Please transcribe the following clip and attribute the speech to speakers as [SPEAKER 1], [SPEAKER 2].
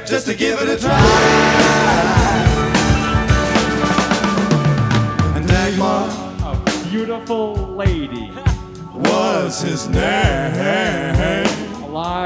[SPEAKER 1] just to give it a try. And Dagmar,
[SPEAKER 2] a beautiful lady,
[SPEAKER 1] was his name.
[SPEAKER 2] alive